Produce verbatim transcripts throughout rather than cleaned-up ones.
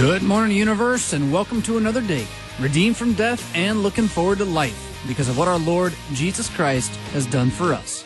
Good morning, universe, and welcome to another day, redeemed from death and looking forward to life because of what our Lord Jesus Christ has done for us.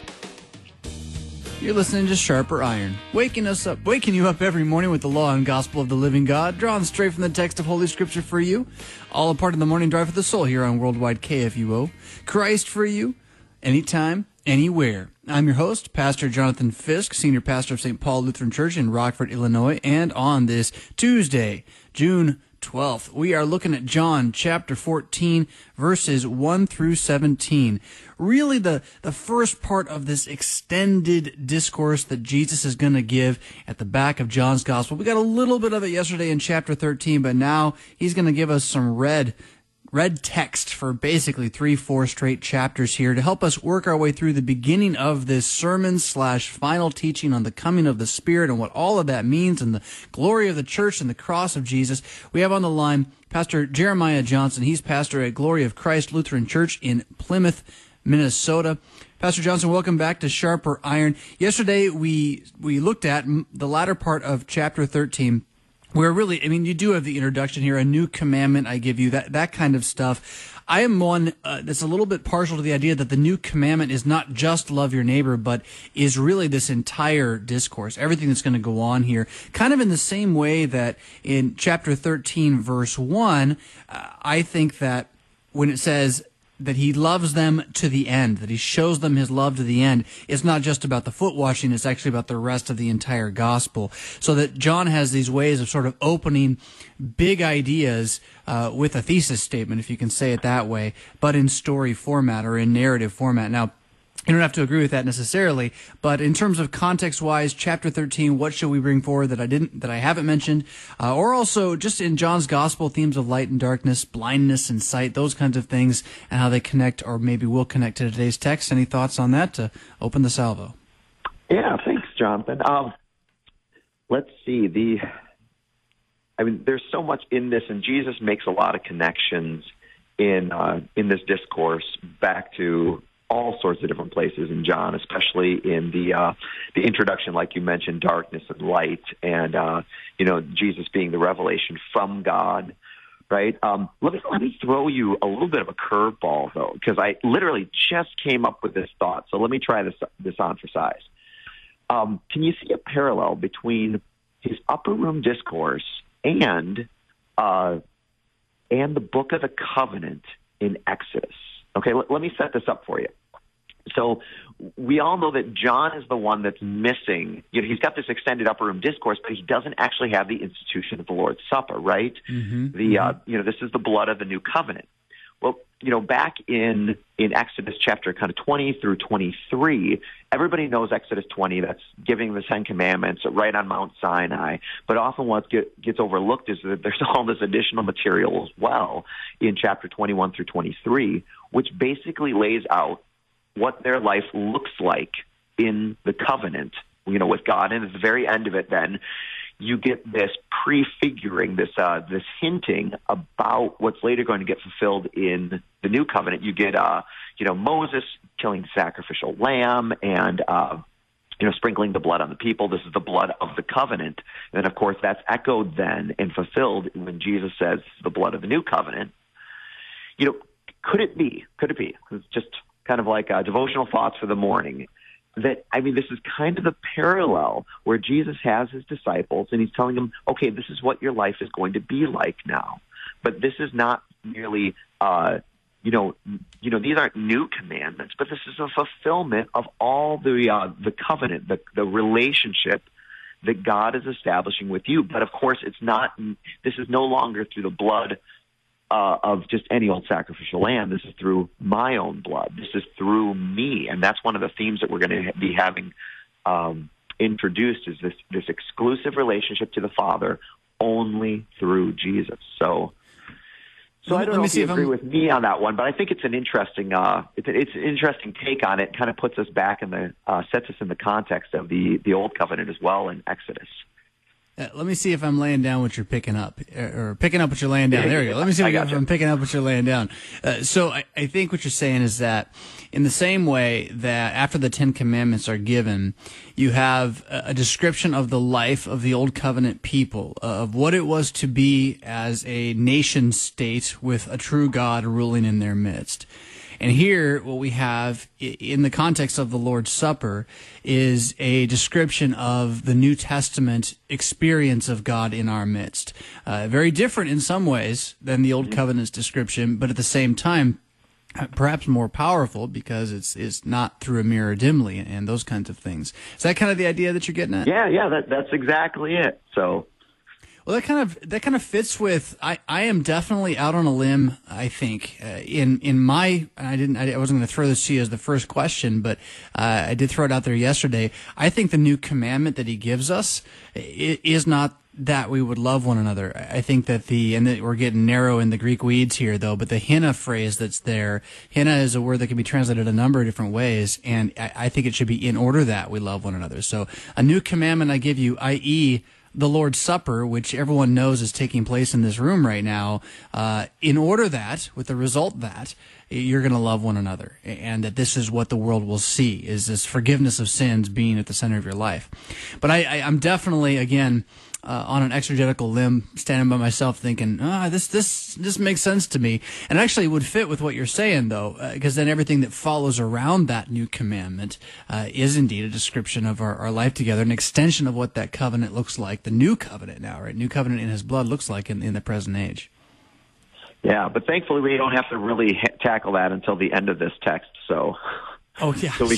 You're listening to Sharper Iron, waking us up, waking you up every morning with the law and gospel of the living God, drawn straight from the text of Holy Scripture for you, all a part of the morning drive for the soul here on Worldwide K F U O. Christ for you, anytime, anywhere. I'm your host, Pastor Jonathan Fisk, Senior Pastor of Saint Paul Lutheran Church in Rockford, Illinois, and on this Tuesday, June twelfth, we are looking at John chapter fourteen, verses one through seventeen. Really the, the first part of this extended discourse that Jesus is going to give at the back of John's Gospel. We got a little bit of it yesterday in chapter thirteen, but now he's going to give us some red Red text for basically three, four straight chapters here to help us work our way through the beginning of this sermon slash final teaching on the coming of the Spirit and what all of that means and the glory of the church and the cross of Jesus. We have on the line Pastor Jeremiah Johnson. He's pastor at Glory of Christ Lutheran Church in Plymouth, Minnesota. Pastor Johnson, welcome back to Sharper Iron. Yesterday we we looked at the latter part of chapter thirteen. Where really, I mean, you do have the introduction here, a new commandment I give you, that, that kind of stuff. I am one uh, that's a little bit partial to the idea that the new commandment is not just love your neighbor, but is really this entire discourse, everything that's going to go on here. Kind of in the same way that in chapter thirteen, verse one, uh, I think that when it says that he loves them to the end, that he shows them his love to the end, it's not just about the foot washing, it's actually about the rest of the entire gospel. So that John has these ways of sort of opening big ideas uh, with a thesis statement, if you can say it that way, but in story format or in narrative format. Now, you don't have to agree with that necessarily, but in terms of context-wise, chapter thirteen, what should we bring forward that I didn't, that I haven't mentioned, uh, or also just in John's gospel, themes of light and darkness, blindness and sight, those kinds of things, and how they connect or maybe will connect to today's text. Any thoughts on that to open the salvo? Yeah, thanks, Jonathan. Um, let's see. The, I mean, there's so much in this, and Jesus makes a lot of connections in uh, in this discourse back to all sorts of different places in John, especially in the uh, the introduction, like you mentioned, darkness and light, and uh, you know, Jesus being the revelation from God, right? Um, let me let me throw you a little bit of a curveball though, because I literally just came up with this thought. So let me try this this on for size. Um, can you see a parallel between his upper room discourse and uh, and the book of the covenant in Exodus? Okay, let, let me set this up for you. So we all know that John is the one that's missing. You know, he's got this extended upper room discourse, but he doesn't actually have the institution of the Lord's Supper, right? Mm-hmm. The mm-hmm. Uh, you know, this is the blood of the new covenant. Well, you know, back in in Exodus chapter kind of twenty through twenty-three, everybody knows Exodus twenty. That's giving the Ten Commandments right on Mount Sinai. But often what get, gets overlooked is that there's all this additional material as well in chapter twenty-one through twenty-three, which basically lays out what their life looks like in the covenant, you know, with God. And at the very end of it, then you get this prefiguring, this uh, this hinting about what's later going to get fulfilled in the new covenant. You get, uh, you know, Moses killing the sacrificial lamb and, uh, you know, sprinkling the blood on the people. This is the blood of the covenant. And, of course, that's echoed then and fulfilled when Jesus says the blood of the new covenant. You know, could it be, could it be, it's just kind of like uh, devotional thoughts for the morning, that, I mean, this is kind of the parallel where Jesus has his disciples and he's telling them, okay, this is what your life is going to be like now. But this is not merely, uh, you know, you know, these aren't new commandments, but this is a fulfillment of all the uh, the covenant, the, the relationship that God is establishing with you. But, of course, it's not, this is no longer through the blood Uh, of just any old sacrificial lamb. This is through my own blood. This is through me. And that's one of the themes that we're going to be having um, introduced is this, this exclusive relationship to the Father only through Jesus. So so let, I don't know if you agree I'm... with me on that one, but I think it's an interesting uh, it's, it's an interesting take on it. It kind of puts us back in the, uh, sets us in the context of the, the Old Covenant as well in Exodus. Uh, let me see if I'm laying down what you're picking up, or, or picking up what you're laying down. There you go. Let me see if, if I'm picking up what you're laying down. Uh, so I, I think what you're saying is that in the same way that after the Ten Commandments are given, you have a, a description of the life of the Old Covenant people, uh, of what it was to be as a nation state with a true God ruling in their midst. And here, what we have in the context of the Lord's Supper is a description of the New Testament experience of God in our midst. Uh, very different in some ways than the Old Covenant's description, but at the same time, perhaps more powerful because it's it's not through a mirror dimly and those kinds of things. Is that kind of the idea that you're getting at? Yeah, yeah, that, that's exactly it. So. Well, that kind of that kind of fits with. I, I am definitely out on a limb. I think uh, in in my I didn't I wasn't going to throw this to you as the first question, but uh, I did throw it out there yesterday. I think the new commandment that he gives us is not that we would love one another. I think that the and that we're getting narrow in the Greek weeds here, though. But the hina phrase that's there, hina is a word that can be translated a number of different ways, and I, I think it should be in order that we love one another. So a new commandment I give you, that is the Lord's Supper, which everyone knows is taking place in this room right now, uh, in order that, with the result that, you're going to love one another, and that this is what the world will see, is this forgiveness of sins being at the center of your life. But I, I, I'm definitely, again, Uh, on an exegetical limb, standing by myself, thinking, ah, this this this makes sense to me, and actually would fit with what you're saying, though, because uh, then everything that follows around that new commandment uh, is indeed a description of our, our life together, an extension of what that covenant looks like, the new covenant now, right? New covenant in His blood looks like in, in the present age. Yeah, but thankfully we don't have to really ha- tackle that until the end of this text. So, oh yeah, so we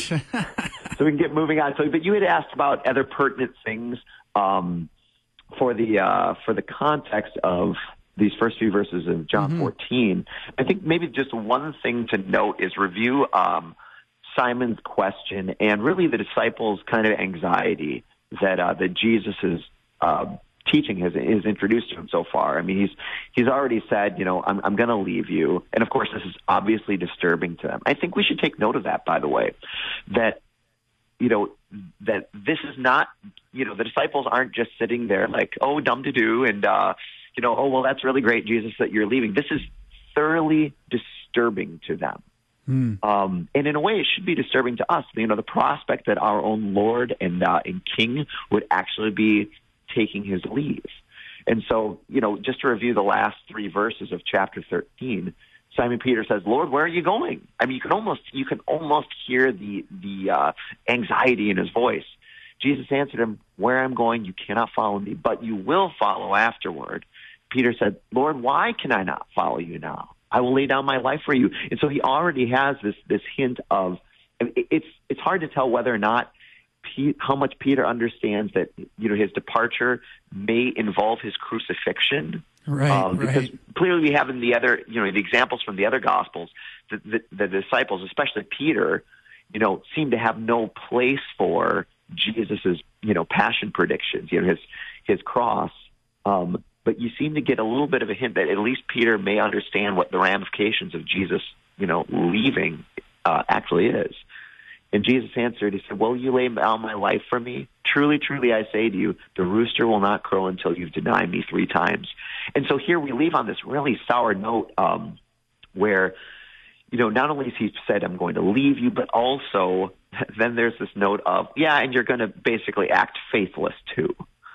so we can get moving on. So, but you had asked about other pertinent things. Um, For the uh, for the context of these first few verses of John mm-hmm. fourteen, I think maybe just one thing to note is review um, Simon's question and really the disciples' kind of anxiety that uh, that Jesus' uh, teaching has is introduced to him so far. I mean, he's he's already said, you know, I'm I'm going to leave you, and of course, this is obviously disturbing to them. I think we should take note of that, by the way, that. You know, that this is not, you know, the disciples aren't just sitting there like, oh, dumb to do. And, uh, you know, oh, well, that's really great, Jesus, that you're leaving. This is thoroughly disturbing to them. Hmm. Um, and in a way, it should be disturbing to us. You know, the prospect that our own Lord and, uh, and King would actually be taking his leave. And so, you know, just to review the last three verses of chapter thirteen, Simon Peter says, Lord, where are you going? I mean, you can almost you can almost hear the the uh, anxiety in his voice. Jesus answered him, where I'm going, you cannot follow me, but you will follow afterward. Peter said, Lord, why can I not follow you now? I will lay down my life for you. And so he already has this this hint of, it's it's hard to tell whether or not Pete, how much Peter understands that, you know, his departure may involve his crucifixion. Right, um, because right. clearly we have in the other, you know, the examples from the other Gospels, the, the, the disciples, especially Peter, you know, seem to have no place for Jesus's, you know, passion predictions, you know, his his cross. Um, but you seem to get a little bit of a hint that at least Peter may understand what the ramifications of Jesus, you know, leaving uh, actually is. And Jesus answered, he said, will you lay down my life for me? Truly, truly, I say to you, the rooster will not crow until you've denied me three times. And so here we leave on this really sour note um, where, you know, not only has he said, I'm going to leave you, but also then there's this note of, yeah, and you're going to basically act faithless too.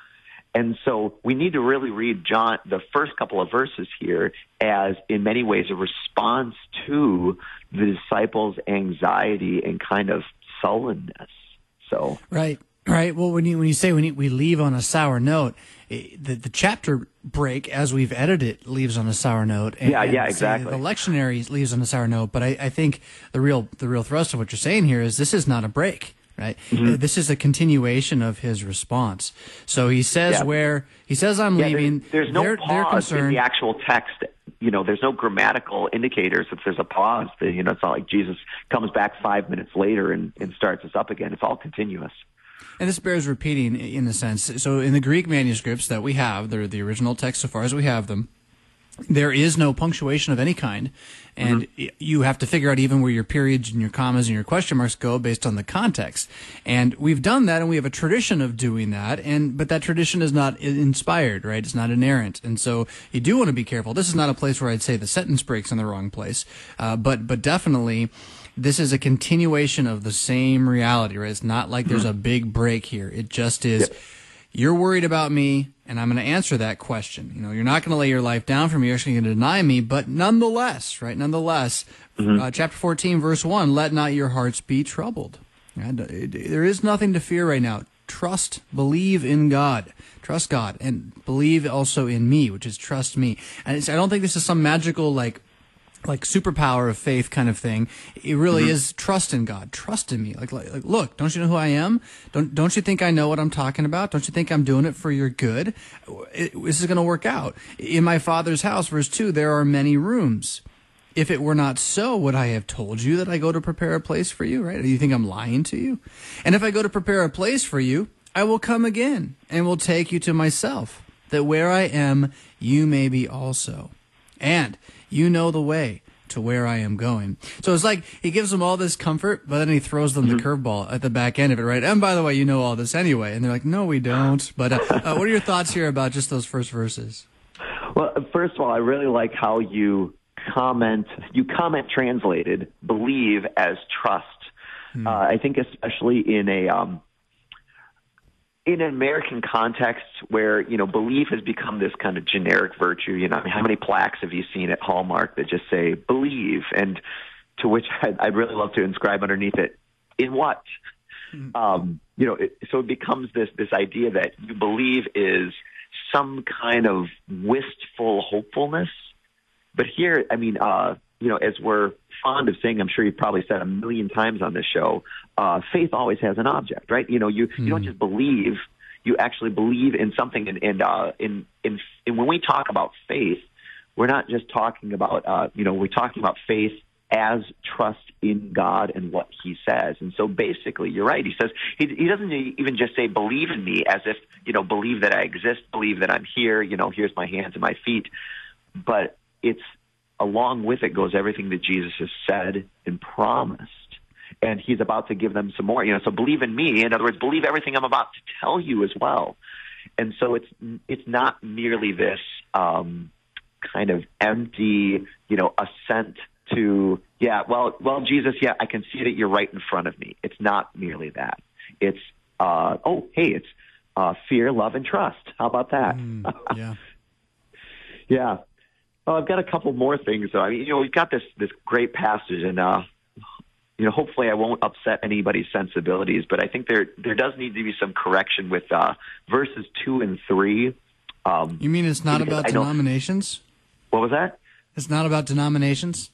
And so we need to really read John, the first couple of verses here, as in many ways a response to the disciples' anxiety and kind of sullenness. So right, right. Well, when you when you say we we leave on a sour note, the the chapter break as we've edited it leaves on a sour note. And, yeah, yeah, and exactly. The lectionary leaves on a sour note. But I, I think the real the real thrust of what you're saying here is this is not a break. Right. Mm-hmm. This is a continuation of his response. So he says yeah. where he says, I'm yeah, leaving. There's, there's no they're, pause they're in the actual text. You know, there's no grammatical indicators that there's a pause. That, you know, it's not like Jesus comes back five minutes later and, and starts us up again. It's all continuous. And this bears repeating in a sense. So in the Greek manuscripts that we have, they're the original text so far as we have them, there is no punctuation of any kind, and mm-hmm. you have to figure out even where your periods and your commas and your question marks go based on the context. And we've done that, and we have a tradition of doing that, and but that tradition is not inspired, right? It's not inerrant, and so you do want to be careful. This is not a place where I'd say the sentence breaks in the wrong place, uh, but but definitely this is a continuation of the same reality, right? It's not like there's a big break here. It just is. Yep. You're worried about me, and I'm going to answer that question. You know, you're not going to lay your life down for me. You're actually going to deny me, but nonetheless, right? Nonetheless, mm-hmm. uh, chapter fourteen, verse one, let not your hearts be troubled. And, uh, it, there is nothing to fear right now. Trust, believe in God. Trust God, and believe also in me, which is trust me. And it's, I don't think this is some magical, like, like superpower of faith kind of thing. It really mm-hmm. is trust in God. Trust in me. Like, like, like, look, don't you know who I am? Don't, don't you think I know what I'm talking about? Don't you think I'm doing it for your good? It, this is going to work out. In my Father's house, verse two, there are many rooms. If it were not so, would I have told you that I go to prepare a place for you, right? Do you think I'm lying to you? And if I go to prepare a place for you, I will come again and will take you to myself, that where I am, you may be also. And you know the way to where I am going. So it's like he gives them all this comfort, but then he throws them mm-hmm. the curveball at the back end of it, right? And by the way, you know all this anyway. And they're like, no, we don't. But uh, uh, what are your thoughts here about just those first verses? Well, first of all, I really like how you comment, you comment translated believe as trust. Hmm. Uh, I think especially in a, um, in an American context where, you know, belief has become this kind of generic virtue. You know, I mean, how many plaques have you seen at Hallmark that just say believe? And to which I'd, I'd really love to inscribe underneath it, in what? Mm-hmm. Um, you know, it, so it becomes this, this idea that you believe is some kind of wistful hopefulness. But here, I mean, uh, you know, as we're fond of saying, I'm sure you've probably said a million times on this show, uh, faith always has an object, right? You know, you, mm. you don't just believe, you actually believe in something. And, and, uh, in, in, and when we talk about faith, we're not just talking about, uh, you know, we're talking about faith as trust in God and what he says. And so basically, you're right. He says, he, he doesn't even just say, believe in me as if, you know, believe that I exist, believe that I'm here, you know, here's my hands and my feet. But it's, along with it goes everything that Jesus has said and promised. And he's about to give them some more, you know, so believe in me. In other words, believe everything I'm about to tell you as well. And so it's, it's not merely this, um, kind of empty, you know, assent to, yeah, well, well, Jesus, yeah, I can see that you're right in front of me. It's not merely that. It's, uh, oh, hey, it's, uh, fear, love, and trust. How about that? Mm, yeah. yeah. Oh, I've got a couple more things, though. I mean, you know, we've got this this great passage, and uh, you know, hopefully, I won't upset anybody's sensibilities. But I think there there does need to be some correction with uh, verses two and three. Um, you mean it's not about denominations? What was that? It's not about denominations.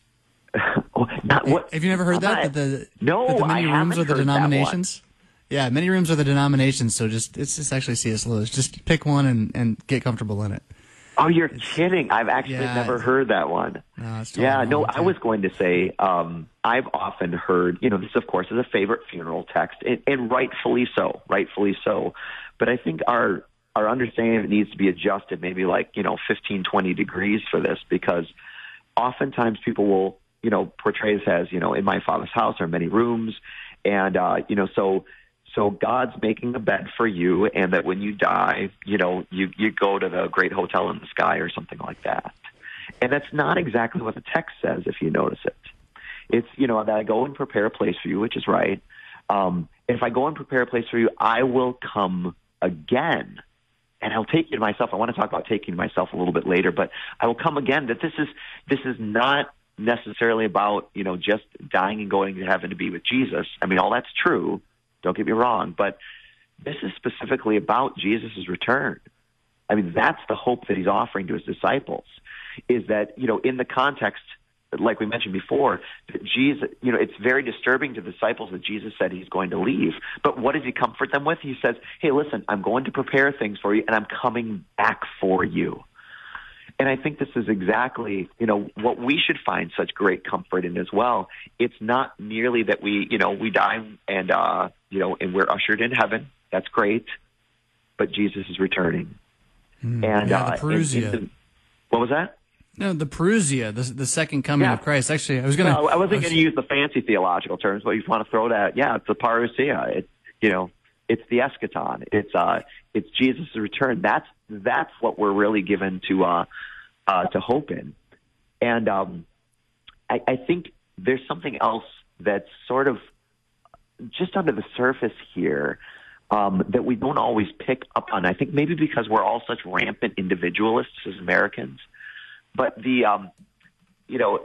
oh, not what? Have you never heard that? That the no, that the many I rooms are the heard denominations. Yeah, many rooms are the denominations. So just it's just actually C S Lewis. Just pick one and, and get comfortable in it. Oh, you're it's, kidding. I've actually yeah, never heard that one. No, it's totally yeah, no, too. I was going to say, um, I've often heard, you know, this, of course, is a favorite funeral text, and, and rightfully so, rightfully so. But I think our our understanding of it needs to be adjusted maybe like, you know, fifteen, twenty degrees for this, because oftentimes people will, you know, portray this as, you know, in my Father's house there are many rooms, and, uh, you know, so... So God's making a bed for you, and that when you die, you know, you, you go to the great hotel in the sky or something like that. And that's not exactly what the text says, if you notice it. It's, you know, that I go and prepare a place for you, which is right. Um, if I go and prepare a place for you, I will come again, and I'll take you to myself. I want to talk about taking myself a little bit later, but I will come again. That this is this is not necessarily about, you know, just dying and going to heaven to be with Jesus. I mean, all that's true. Don't get me wrong, but this is specifically about Jesus' return. I mean, that's the hope that he's offering to his disciples, is that, you know, in the context, like we mentioned before, that Jesus, you know, it's very disturbing to the disciples that Jesus said he's going to leave. But what does he comfort them with? He says, hey, listen, I'm going to prepare things for you, and I'm coming back for you. And I think this is exactly, you know, what we should find such great comfort in as well. It's not merely that we, you know, we die and, uh, you know, and we're ushered in heaven. That's great. But Jesus is returning. Mm, and yeah, uh, the Parousia. and, and the, what was that? No, the Parousia, the, the second coming Yeah. of Christ. Actually, I was going to... No, I wasn't going to use the fancy theological terms, but you want to throw that, yeah, it's the Parousia. It's, you know, it's the eschaton. It's uh, it's Jesus' return. That's that's what we're really given to uh, uh, to hope in. And um, I, I think there's something else that's sort of just under the surface here um, that we don't always pick up on. I think maybe because we're all such rampant individualists as Americans. But the, um, you know,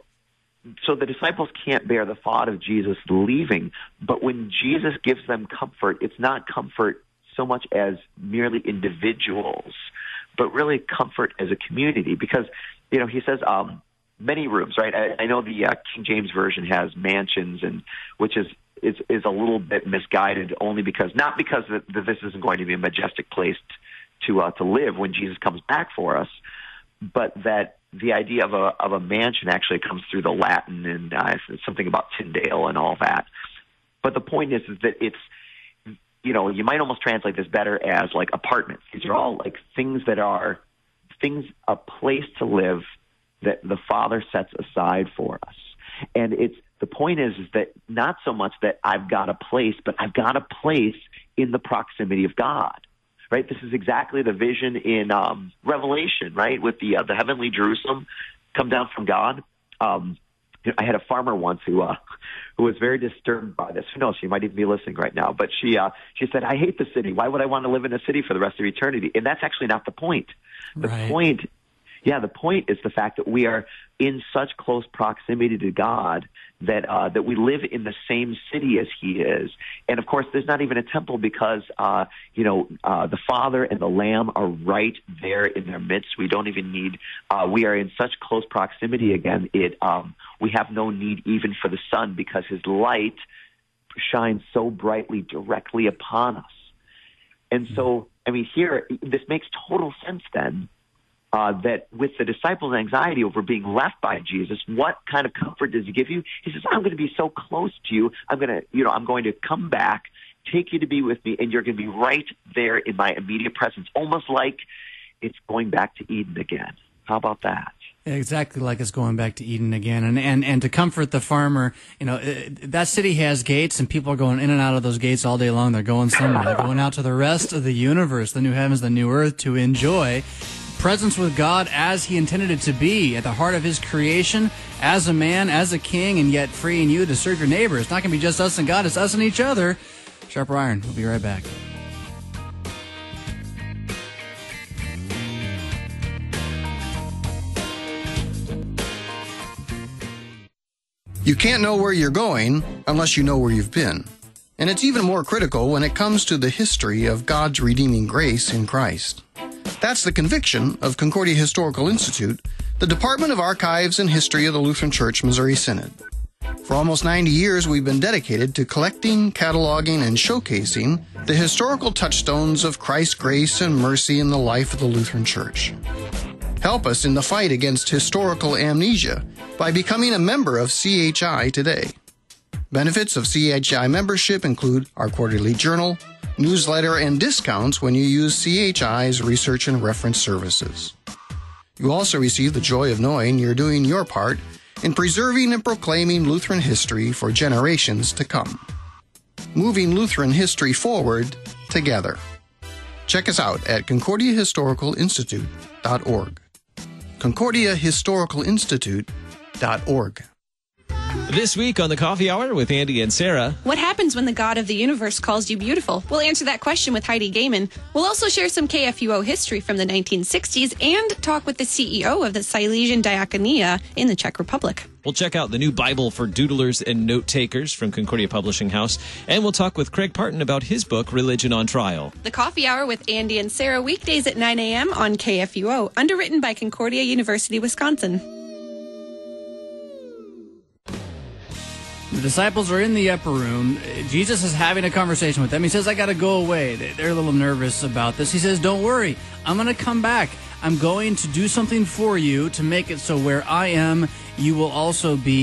so the disciples can't bear the thought of Jesus leaving. But when Jesus gives them comfort, it's not comfort so much as merely individuals, but really comfort as a community. Because, you know, he says um, many rooms, right? I, I know the uh, King James Version has mansions, and which is, is is a little bit misguided, only because not because that, that this isn't going to be a majestic place to uh, to live when Jesus comes back for us, but that the idea of a of a mansion actually comes through the Latin and uh, something about Tyndale and all that. But the point is, is that it's, you know, you might almost translate this better as like apartments. These are all like things that are things, a place to live that the Father sets aside for us. And it's the point is, is that not so much that I've got a place, but I've got a place in the proximity of God. Right, this is exactly the vision in um, Revelation, right, with the uh, the heavenly Jerusalem come down from God. Um, you know, I had a farmer once who uh, who was very disturbed by this. Who knows? She might even be listening right now. But she uh, she said, "I hate the city. Why would I want to live in a city for the rest of eternity?" And that's actually not the point. The Right. point, yeah, the point is the fact that we are in such close proximity to God that uh, that we live in the same city as He is. And of course, there's not even a temple because uh, you know uh, the Father and the Lamb are right there in their midst. We don't even need. Uh, we are in such close proximity again. It um, we have no need even for the sun because His light shines so brightly directly upon us. And so, I mean, here this makes total sense then. Uh, that with the disciples' anxiety over being left by Jesus, what kind of comfort does He give you? He says, "I'm going to be so close to you. I'm going to, you know, I'm going to come back, take you to be with me, and you're going to be right there in my immediate presence, almost like it's going back to Eden again." How about that? Exactly like it's going back to Eden again. And, and, and to comfort the farmer, you know, it, that city has gates, and people are going in and out of those gates all day long. They're going somewhere. They're going out to the rest of the universe, the new heavens, the new earth, to enjoy presence with God as He intended it to be, at the heart of His creation, as a man, as a king, and yet freeing you to serve your neighbor. It's not going to be just us and God, it's us and each other. Sharper Iron, we'll be right back. You can't know where you're going unless you know where you've been. And it's even more critical when it comes to the history of God's redeeming grace in Christ. That's the conviction of Concordia Historical Institute, the Department of Archives and History of the Lutheran Church Missouri Synod. For almost ninety years, we've been dedicated to collecting, cataloging, and showcasing the historical touchstones of Christ's grace and mercy in the life of the Lutheran Church. Help us in the fight against historical amnesia by becoming a member of C H I today. Benefits of C H I membership include our quarterly journal, newsletter, and discounts when you use C H I's research and reference services. You also receive the joy of knowing you're doing your part in preserving and proclaiming Lutheran history for generations to come. Moving Lutheran history forward together. Check us out at concordia historical institute dot org. concordia historical institute dot org. This week on the Coffee Hour with Andy and Sarah. What happens when the God of the universe calls you beautiful? We'll answer that question with Heidi Gaiman. We'll also share some K F U O history from the nineteen sixties and talk with the C E O of the Silesian Diaconia in the Czech Republic. We'll check out the new Bible for doodlers and note takers from Concordia Publishing House. And we'll talk with Craig Parton about his book, Religion on Trial. The Coffee Hour with Andy and Sarah, weekdays at nine a.m. on K F U O, underwritten by Concordia University, Wisconsin. The disciples are in the upper room. Jesus is having a conversation with them. He says, "I got to go away." They're a little nervous about this. He says, "Don't worry. I'm going to come back. I'm going to do something for you to make it so where I am, you will also be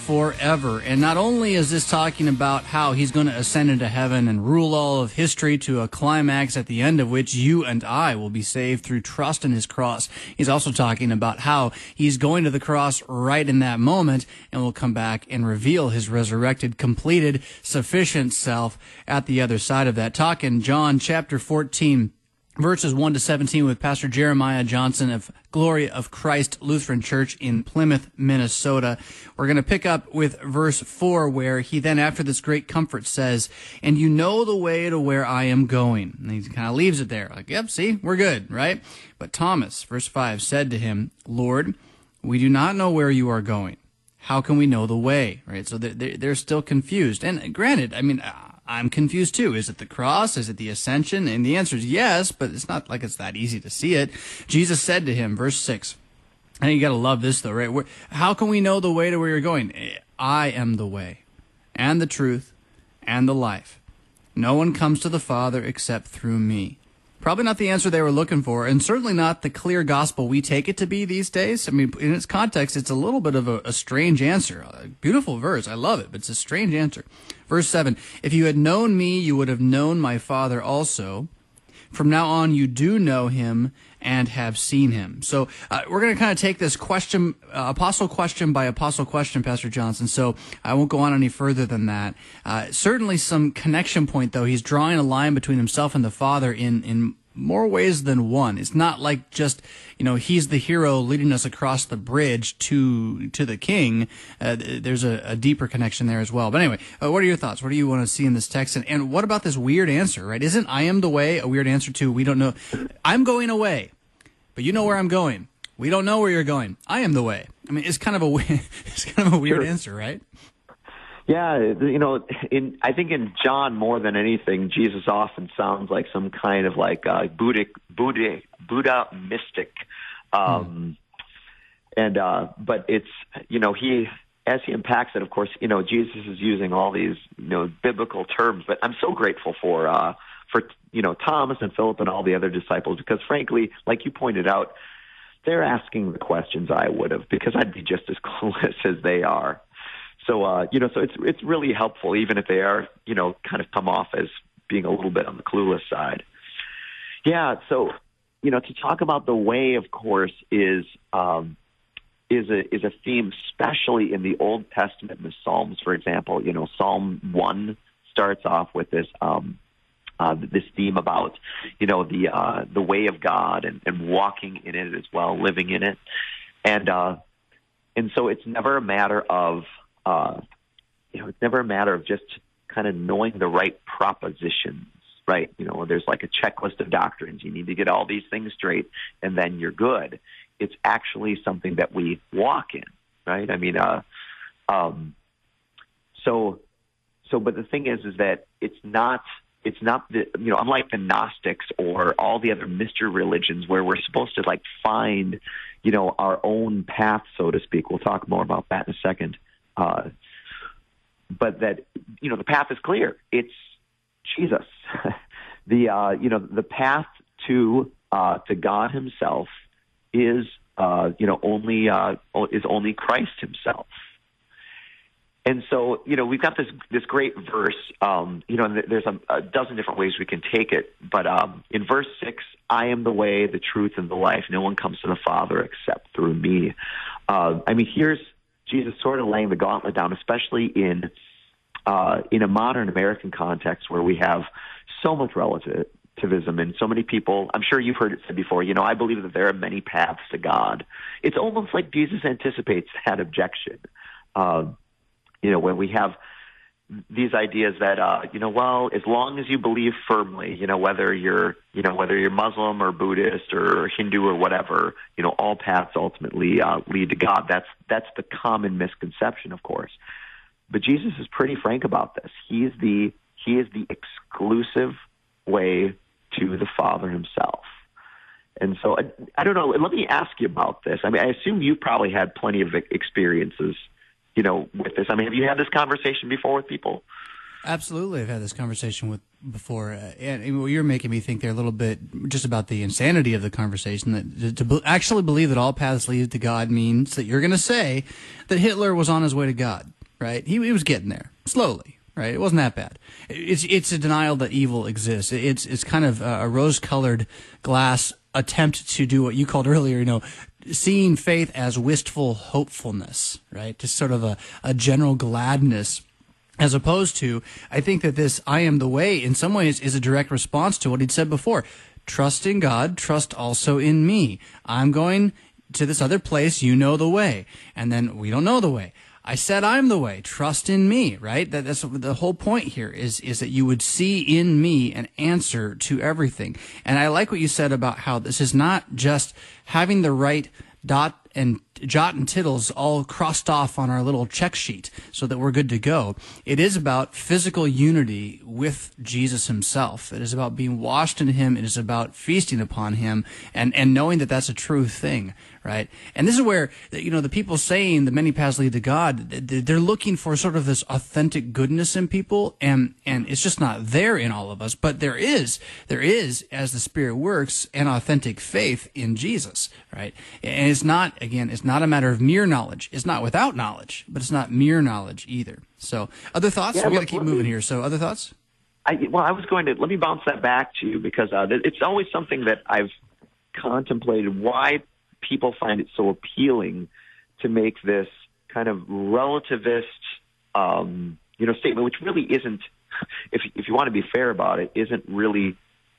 forever. And not only is this talking about how he's going to ascend into heaven and rule all of history to a climax at the end of which you and I will be saved through trust in his cross. He's also talking about how he's going to the cross right in that moment and will come back and reveal his resurrected, completed, sufficient self at the other side of that. Talk in John chapter fourteen, verses one to seventeen with Pastor Jeremiah Johnson of Glory of Christ Lutheran Church in Plymouth, Minnesota. We're going to pick up with verse four, where he then, after this great comfort, says, "And you know the way to where I am going." And he kind of leaves it there. Like, yep, see, we're good, right? But Thomas, verse five, said to him, "Lord, we do not know where you are going. How can we know the way?" Right? So they're, they're still confused. And granted, I mean, I'm confused too. Is it the cross? Is it the ascension? And the answer is yes, but it's not like it's that easy to see it. Jesus said to him, verse six, and you got to love this though, right? How can we know the way to where you're going? I am the way and the truth and the life. No one comes to the Father except through me. Probably not the answer they were looking for, and certainly not the clear gospel we take it to be these days. I mean, in its context, it's a little bit of a, a strange answer. A beautiful verse. I love it, but it's a strange answer. Verse seven, "If you had known me, you would have known my Father also. From now on, you do know him and have seen him." So uh, we're going to kind of take this question, uh, apostle question by apostle question, Pastor Johnson. So I won't go on any further than that. Uh, certainly some connection point, though. He's drawing a line between himself and the Father in, in more ways than one. It's not like just, you know, he's the hero leading us across the bridge to to the king. Uh, there's a, a deeper connection there as well. But anyway, uh, what are your thoughts? What do you want to see in this text? And, and what about this weird answer, right? Isn't "I am the way" a weird answer too? We don't know. I'm going away, but you know where I'm going. We don't know where you're going. I am the way. I mean, it's kind of a it's kind of a weird Sure. answer, right? Yeah, you know, in I think in John more than anything, Jesus often sounds like some kind of like uh, Buddhic, Buddha, Buddha mystic, um, hmm. and uh, but it's you know he as he unpacks it, of course, you know Jesus is using all these you know biblical terms, but I'm so grateful for uh, for you know Thomas and Philip and all the other disciples because frankly, like you pointed out, they're asking the questions I would have because I'd be just as clueless as they are. So, uh, you know, so it's it's really helpful, even if they are, you know, kind of come off as being a little bit on the clueless side. Yeah, so, you know, to talk about the way, of course, is um, is a is a theme, especially in the Old Testament, in the Psalms, for example. You know, Psalm one starts off with this um, uh, this theme about, you know, the uh, the way of God and, and walking in it as well, living in it, and uh, and so it's never a matter of Uh, you know, it's never a matter of just kind of knowing the right propositions, right? You know, there's like a checklist of doctrines. You need to get all these things straight, and then you're good. It's actually something that we walk in, right? I mean, uh, um, so, so, but the thing is, is that it's not, it's not the, you know, unlike the Gnostics or all the other mystery religions where we're supposed to like find, you know, our own path, so to speak. We'll talk more about that in a second. Uh, but that, you know, the path is clear. It's Jesus. the, uh, you know, the path to, uh, to God himself is, uh, you know, only, uh, is only Christ himself. And so, you know, we've got this, this great verse, um, you know, and there's a, a dozen different ways we can take it. But, um, in verse six, "I am the way, the truth, and the life. No one comes to the Father except through me." Uh, I mean, here's Jesus sort of laying the gauntlet down, especially in uh, in a modern American context where we have so much relativism and so many people. I'm sure you've heard it said before, you know, I believe that there are many paths to God. It's almost like Jesus anticipates that objection. Uh, you know, when we have these ideas that, uh, you know, well, as long as you believe firmly, you know, whether you're, you know, whether you're Muslim or Buddhist or Hindu or whatever, you know, all paths ultimately uh, lead to God. That's that's the common misconception, of course. But Jesus is pretty frank about this. He is the he is the exclusive way to the Father himself. And so I, I don't know. Let me ask you about this. I mean, I assume you probably had plenty of experiences, you know, with this. I mean, have you had this conversation before with people? Absolutely. I've had this conversation with before. Uh, and, and you're making me think there a little bit just about the insanity of the conversation. That to, to be, actually believe that all paths lead to God means that you're going to say that Hitler was on his way to God. right? He, he was getting there slowly, right? It wasn't that bad. It's it's a denial that evil exists. It's it's kind of a rose-colored glass attempt to do what you called earlier, you know, seeing faith as wistful hopefulness, right? Just sort of a, a general gladness. As opposed to, I think that this I am the way in some ways is a direct response to what he'd said before. Trust in God, trust also in me. I'm going to this other place, you know the way. And then we don't know the way. I said I'm the way, trust in me, right? That, that's the whole point here is, is that you would see in me an answer to everything. And I like what you said about how this is not just having the right dot and jot and tittles all crossed off on our little check sheet so that we're good to go. It is about physical unity with Jesus himself. It is about being washed in him. It is about feasting upon him and, and knowing that that's a true thing, right? And this is where, you know, the people saying the many paths lead to God, they're looking for sort of this authentic goodness in people, and, and it's just not there in all of us. But there is, there is, as the Spirit works, an authentic faith in Jesus, right? And it's not, again, it's not a matter of mere knowledge. It's not without knowledge, but it's not mere knowledge either. So, other thoughts? Yeah, we got to keep me, moving here. So, other thoughts? I, well, I was going to let me bounce that back to you because uh, it's always something that I've contemplated why people find it so appealing to make this kind of relativist, um, you know, statement, which really isn't, if if you want to be fair about it, isn't really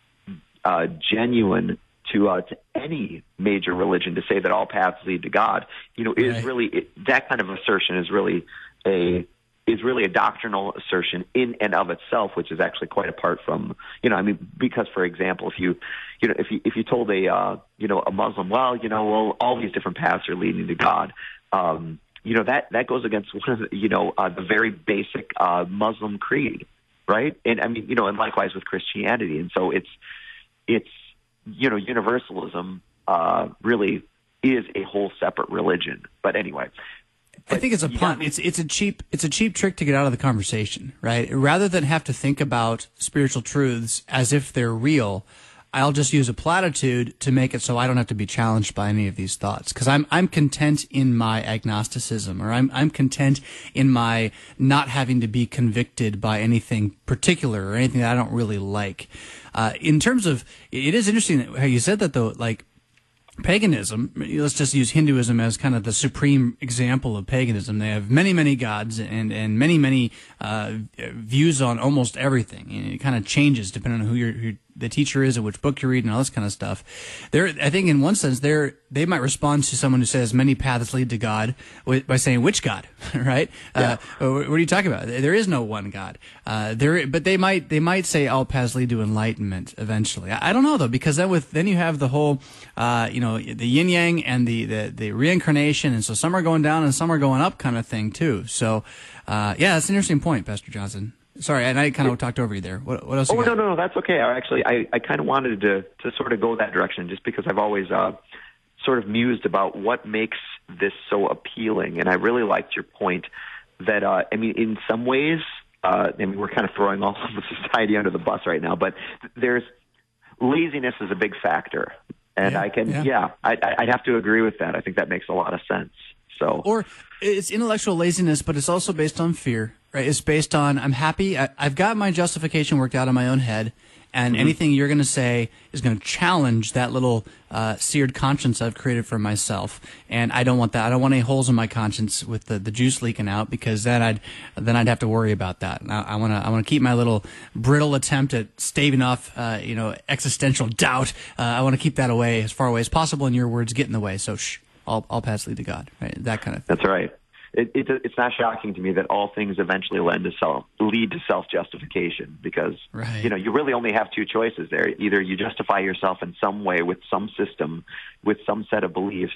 uh, genuine to uh, to any major religion to say that all paths lead to God. You know, is right. really it, that kind of assertion is really a is really a doctrinal assertion in and of itself, which is actually quite apart from, you know, I mean, because for example, if you, you know, if you if you told a uh, you know a Muslim, well, you know, well, all these different paths are leading to God, um, you know, that that goes against one of the, you know uh, the very basic uh, Muslim creed, right? And I mean, you know, and likewise with Christianity, and so it's it's you know, universalism uh, really is a whole separate religion. But anyway. I think it's a punt. It's it's a cheap it's a cheap trick to get out of the conversation, right? Rather than have to think about spiritual truths as if they're real, I'll just use a platitude to make it so I don't have to be challenged by any of these thoughts. Because I'm I'm content in my agnosticism, or I'm I'm content in my not having to be convicted by anything particular or anything that I don't really like. Uh, in terms of, it is interesting how you said that though, like, paganism, let's just use Hinduism as kind of the supreme example of paganism. They have many, many gods and, and many, many uh, views on almost everything. And it kind of changes depending on who your who the teacher is and which book you read and all this kind of stuff. They're, I think in one sense, they're, they might respond to someone who says many paths lead to God by saying, which God, right? Yeah. Uh, what are you talking about? There is no one God. Uh, there, but they might, they might say all paths lead to enlightenment eventually. I, I don't know though, because then with, then you have the whole, uh, you know, the yin yang and the, the, the reincarnation. And so some are going down and some are going up kind of thing too. So, uh, yeah, that's an interesting point, Pastor Johnson. Sorry, and I kind of talked over you there. What, what else? Oh, you got? no, no, no, that's okay. I actually, I, I kind of wanted to, to sort of go that direction just because I've always uh, sort of mused about what makes this so appealing. And I really liked your point that, uh, I mean, in some ways, uh, I mean, we're kind of throwing all of the society under the bus right now, but there's laziness is a big factor. And yeah, I can, yeah, yeah I, I'd have to agree with that. I think that makes a lot of sense. So, or it's intellectual laziness, but it's also based on fear, right? It's based on, I'm happy, I, I've got my justification worked out in my own head, and mm-hmm. anything you're going to say is going to challenge that little uh, seared conscience I've created for myself, and I don't want that. I don't want any holes in my conscience with the, the juice leaking out, because then I'd then I'd have to worry about that. I want to I want to keep my little brittle attempt at staving off, uh, you know, existential doubt. Uh, I want to keep that away as far away as possible. In your words, get in the way. So shh. All, all paths lead to God, right? That kind of thing. That's right. It, it, it's not shocking to me that all things eventually lead to self lead to self justification, because right. you know you really only have two choices there. Either you justify yourself in some way with some system, with some set of beliefs,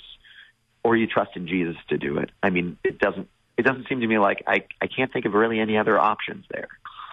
or you trust in Jesus to do it. I mean, it doesn't it doesn't seem to me like I I can't think of really any other options there.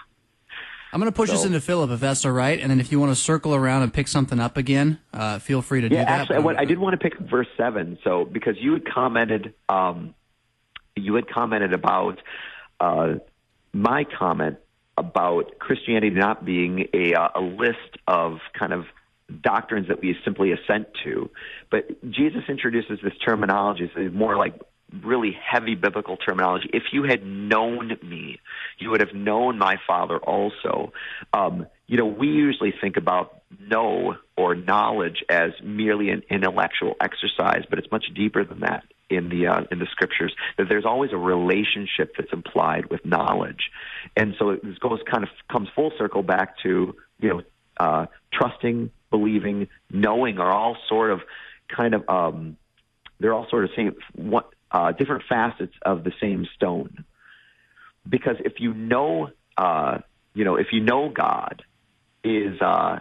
I'm going to push so, us into Philip, if that's all right, and then if you want to circle around and pick something up again, uh, feel free to yeah, do that. Actually, what, I did want to pick verse seven, so because you had commented, um, you had commented about uh, my comment about Christianity not being a, uh, a list of kind of doctrines that we simply assent to, but Jesus introduces this terminology, so more like really heavy biblical terminology. If you had known me, you would have known my Father also. Um, you know, we usually think about know or knowledge as merely an intellectual exercise, but it's much deeper than that in the uh, in the scriptures. That there's always a relationship that's implied with knowledge, and so it goes kind of comes full circle back to you know uh, trusting, believing, knowing are all sort of kind of um, they're all sort of same what uh, different facets of the same stone. Because if you know, uh, you know, if you know God is, uh,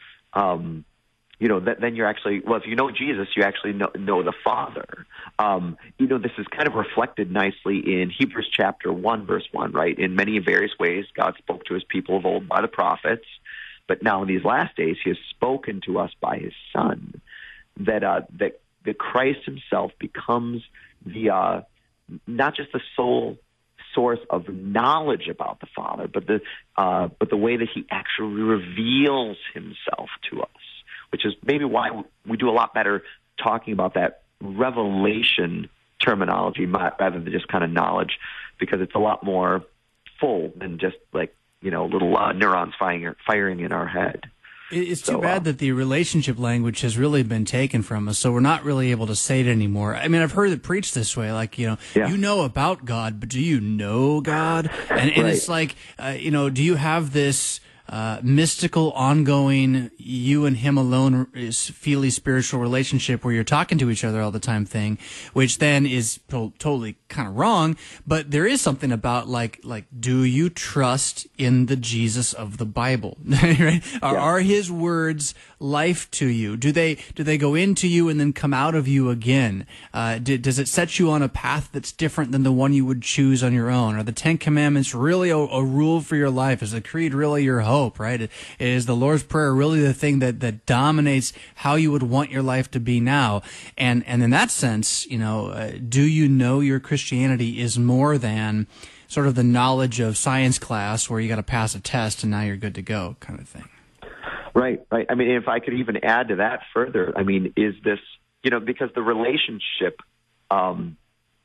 um, you know, th- then you're actually, well, if you know Jesus, you actually know, know the Father. Um, you know, this is kind of reflected nicely in Hebrews chapter one, verse one, right? In many various ways, God spoke to his people of old by the prophets, but now in these last days, he has spoken to us by his Son, that, uh, that, that Christ himself becomes the, uh, not just the sole source of knowledge about the Father, but the uh, but the way that he actually reveals himself to us, which is maybe why we do a lot better talking about that revelation terminology rather than just kind of knowledge, because it's a lot more full than just like you know little uh, neurons firing firing in our head. It's so, too bad uh, that the relationship language has really been taken from us, so we're not really able to say it anymore. I mean, I've heard it preached this way, like, you know, yeah. you know about God, but do you know God? And, and right. it's like, uh, you know, do you have this uh, mystical, ongoing, you and him alone is feely spiritual relationship where you're talking to each other all the time thing, which then is to- totally kind of wrong. But there is something about like, like, do you trust in the Jesus of the Bible? Right? Are, Yeah. are his words life to you? Do they, do they go into you and then come out of you again? Uh, do, does it set you on a path that's different than the one you would choose on your own? Are the Ten Commandments really a, a rule for your life? Is the Creed really your hope, right? Is the Lord's Prayer really the thing that, that dominates how you would want your life to be now? And, and in that sense, you know, uh, do you know your Christianity is more than sort of the knowledge of science class where you got to pass a test and now you're good to go kind of thing? Right, right. I mean, if I could even add to that further, I mean, is this, you know, because the relationship, um,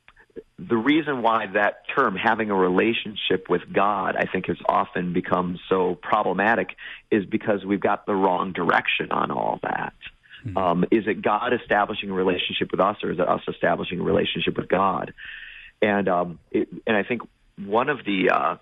the reason why that term, having a relationship with God, I think has often become so problematic is because we've got the wrong direction on all that. Mm-hmm. Um, is it God establishing a relationship with us, or is it us establishing a relationship with God? And um, it, and I think one of the uh,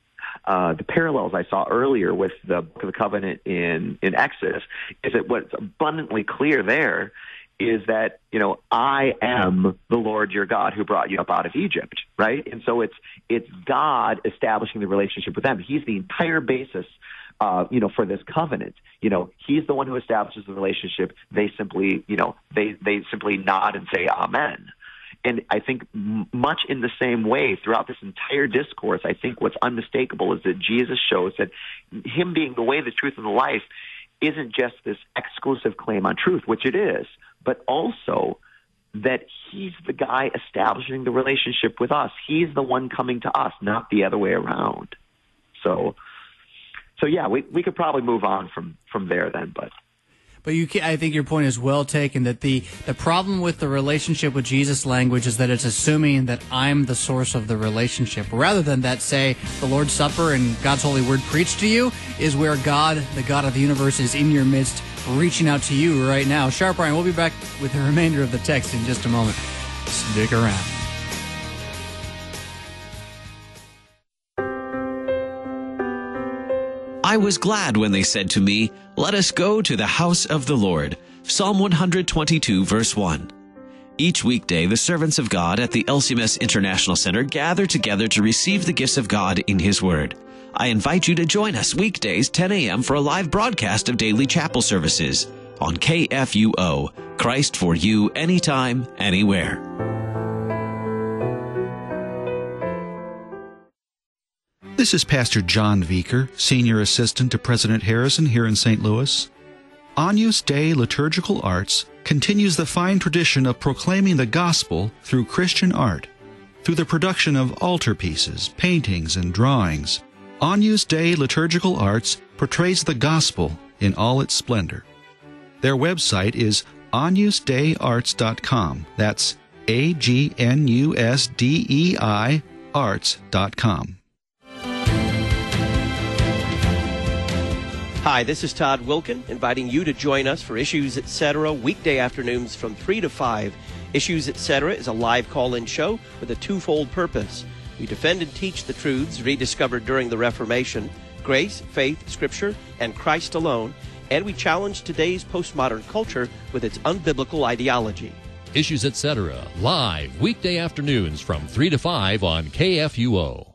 uh, the parallels I saw earlier with the Book of the Covenant in in Exodus is that what's abundantly clear there is that, you know, I am the Lord your God who brought you up out of Egypt, right? And so it's it's God establishing the relationship with them. He's the entire basis, uh, you know, for this covenant. You know, he's the one who establishes the relationship. They simply, you know, they they simply nod and say amen. And I think m- much in the same way throughout this entire discourse, I think what's unmistakable is that Jesus shows that him being the way, the truth, and the life isn't just this exclusive claim on truth, which it is, but also that he's the guy establishing the relationship with us. He's the one coming to us, not the other way around. So, so yeah, we we could probably move on from, from there then, but... But you can, I think your point is well taken, that the, the problem with the relationship with Jesus language is that it's assuming that I'm the source of the relationship, rather than that, say, the Lord's Supper and God's holy word preached to you is where God, the God of the universe, is in your midst, reaching out to you right now. Sharp Iron, we'll be back with the remainder of the text in just a moment. Stick around. I was glad when they said to me, "Let us go to the house of the Lord." Psalm one twenty-two, verse one. Each weekday, the servants of God at the L C M S International Center gather together to receive the gifts of God in His Word. I invite you to join us weekdays, ten a.m. for a live broadcast of daily chapel services on K F U O, Christ for you, anytime, anywhere. This is Pastor John Vieker, Senior Assistant to President Harrison here in Saint Louis. Agnus Dei Liturgical Arts continues the fine tradition of proclaiming the gospel through Christian art. Through the production of altarpieces, paintings, and drawings, Agnus Dei Liturgical Arts portrays the gospel in all its splendor. Their website is agnus dei arts dot com. That's A G N U S D E I, arts dot com. Hi, this is Todd Wilkin, inviting you to join us for Issues Etc. weekday afternoons from three to five. Issues Etc. is a live call-in show with a twofold purpose. We defend and teach the truths rediscovered during the Reformation, grace, faith, Scripture, and Christ alone, and we challenge today's postmodern culture with its unbiblical ideology. Issues Etc. live weekday afternoons from three to five on K F U O.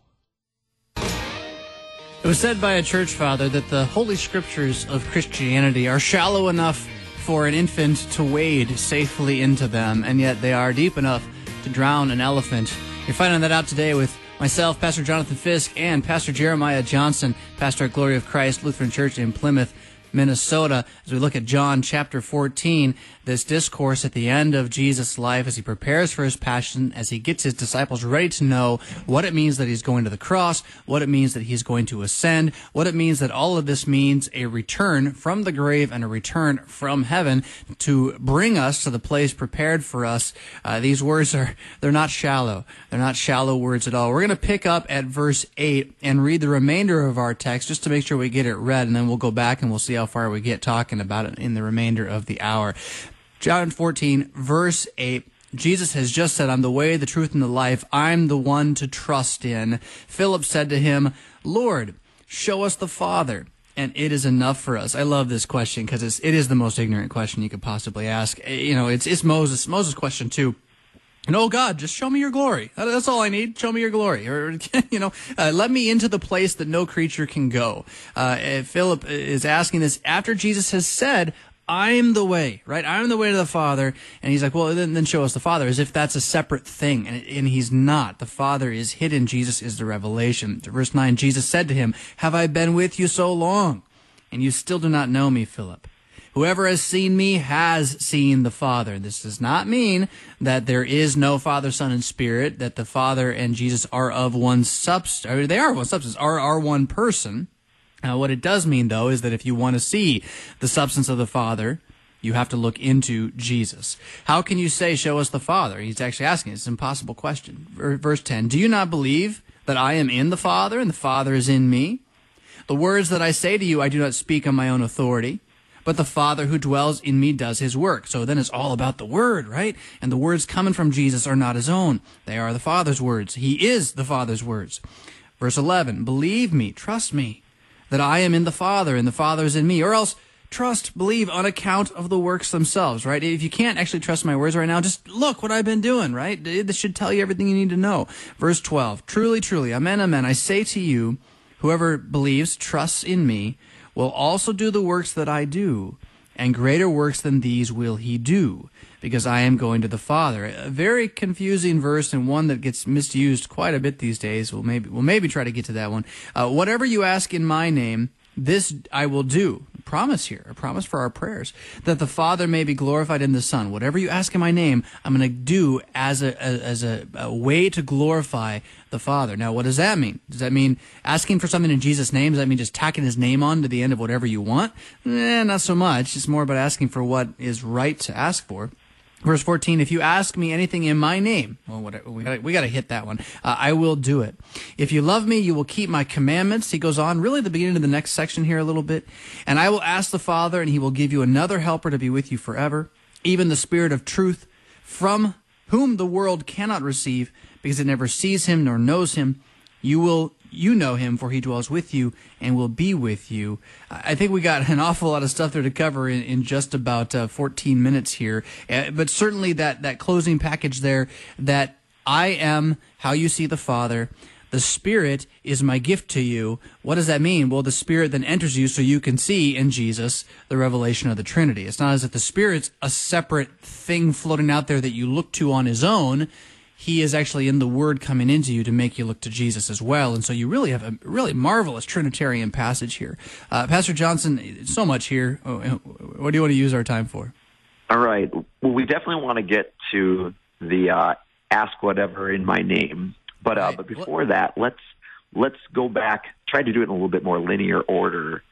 It was said by a church father that the Holy Scriptures of Christianity are shallow enough for an infant to wade safely into them, and yet they are deep enough to drown an elephant. You're finding that out today with myself, Pastor Jonathan Fisk, and Pastor Jeremiah Johnson, pastor at Glory of Christ Lutheran Church in Plymouth, Minnesota, as we look at John chapter fourteen, this discourse at the end of Jesus' life as he prepares for his passion, as he gets his disciples ready to know what it means that he's going to the cross, what it means that he's going to ascend, what it means that all of this means a return from the grave and a return from heaven to bring us to the place prepared for us. Uh, these words are, they're not shallow. They're not shallow words at all. We're going to pick up at verse eight and read the remainder of our text just to make sure we get it read, and then we'll go back and we'll see how far we get talking about it in the remainder of the hour. John fourteen, verse eight, Jesus has just said, I'm the way, the truth, and the life. I'm the one to trust in. Philip said to him, Lord, show us the Father, and it is enough for us. I love this question because it's, it is the most ignorant question you could possibly ask. You know, it's, it's Moses. Moses' question too. And, oh, God, just show me your glory. That's all I need. Show me your glory. Or, you know, uh, let me into the place that no creature can go. Uh, Philip is asking this after Jesus has said, I'm the way, right? I'm the way to the Father. And he's like, well, then, then show us the Father, as if that's a separate thing. And, and he's not. The Father is hidden. Jesus is the revelation. Verse nine, Jesus said to him, have I been with you so long, and you still do not know me, Philip? Whoever has seen me has seen the Father. This does not mean that there is no Father, Son, and Spirit, that the Father and Jesus are of one substance. They are one substance, are, are one person. Now, what it does mean, though, is that if you want to see the substance of the Father, you have to look into Jesus. How can you say, show us the Father? He's actually asking. It's an impossible question. Verse ten, do you not believe that I am in the Father and the Father is in me? The words that I say to you, I do not speak on my own authority, but the Father who dwells in me does his work. So then it's all about the Word, right? And the words coming from Jesus are not his own. They are the Father's words. He is the Father's words. Verse eleven, believe me, trust me, that I am in the Father and the Father is in me, or else trust, believe on account of the works themselves, right? If you can't actually trust my words right now, just look what I've been doing, right? This should tell you everything you need to know. Verse twelve, truly, truly, amen, amen, I say to you, whoever believes, trusts in me, will also do the works that I do, and greater works than these will he do, because I am going to the Father. A very confusing verse, and one that gets misused quite a bit these days. We'll maybe we'll maybe try to get to that one. Uh, whatever you ask in my name, this I will do. A promise here, a promise for our prayers, that the Father may be glorified in the Son. Whatever you ask in my name, I'm going to do as a, a as a, a way to glorify the Father. Now, what does that mean? Does that mean asking for something in Jesus' name? Does that mean just tacking his name on to the end of whatever you want? Eh, not so much. It's more about asking for what is right to ask for. Verse fourteen, if you ask me anything in my name, well, what, we got we got to hit that one. Uh, I will do it. If you love me, you will keep my commandments. He goes on, really the beginning of the next section here a little bit. And I will ask the Father, and he will give you another helper to be with you forever, even the Spirit of truth, from whom the world cannot receive, because it never sees him nor knows him. You will you know him, for he dwells with you and will be with you. I think we got an awful lot of stuff there to cover in, in just about uh, fourteen minutes here. Uh, but certainly that, that closing package there, that I am how you see the Father. The Spirit is my gift to you. What does that mean? Well, the Spirit then enters you so you can see in Jesus the revelation of the Trinity. It's not as if the Spirit's a separate thing floating out there that you look to on his own. He is actually in the Word coming into you to make you look to Jesus as well. And so you really have a really marvelous Trinitarian passage here. Uh, Pastor Johnson, so much here. What do you want to use our time for? All right. Well, we definitely want to get to the uh, ask whatever in my name. But uh, right. but before that, let's let's go back, try to do it in a little bit more linear order.